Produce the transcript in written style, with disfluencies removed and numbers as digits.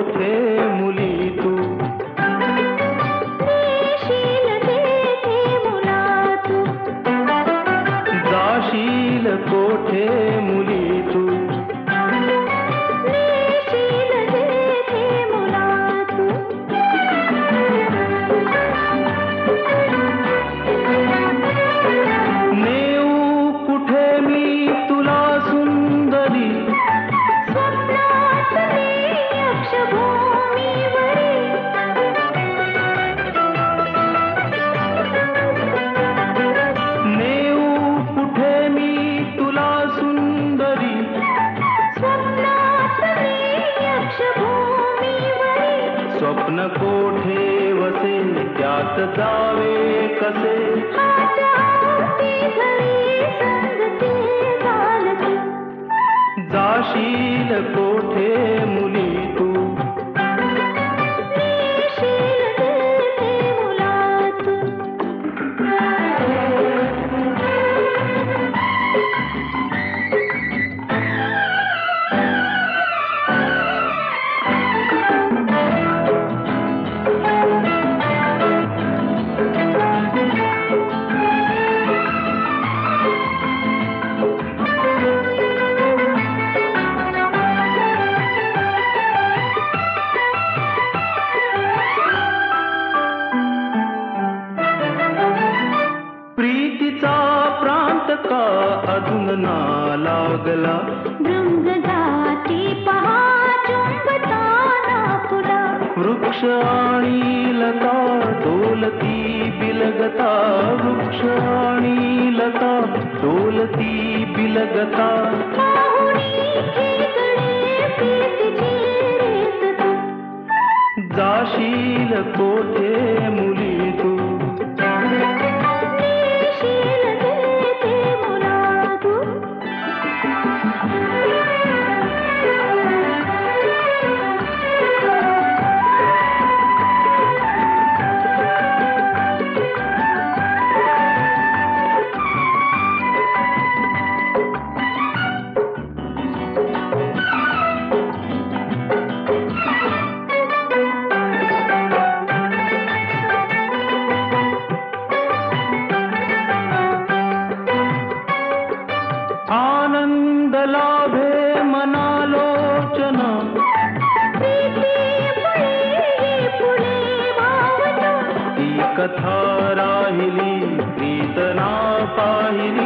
कोठे मुली तू. नेशील तेथे मुला तू. जाशील कोठे मुली तू. नेशील तेथे मुला तू. नेऊ कुठे मी तुला सुंदरी. स्वप्नात मी यक्षभूमीवरी. नेऊ कुठे मी तुला सुंदरी. स्वप्नात मी यक्षभूमीवरी. स्वप्न कोठे वसे त्यात जावे कसे. हाच्या अवती घरी संगती घालती. जाशील कोठे मुली तू. नेशील तेथे मुला तू. प्रीतीचा प्रांत का अजून ना लागला. भृंगजाती पहा चुंबताना फुला. वृक्ष आणि लता डोलती बिलगता. वृक्ष आणि लता डोलती बिलगता. पाहुणी खेकडे प्रीतीची रीत तू. जाशील कोठे मुली तू. नेशील तेथे मुला तू. आनंद लाभे मनालोचन. प्रीती मुळे फुले वावत. ती कथा राहिली प्रीतना पाहिली.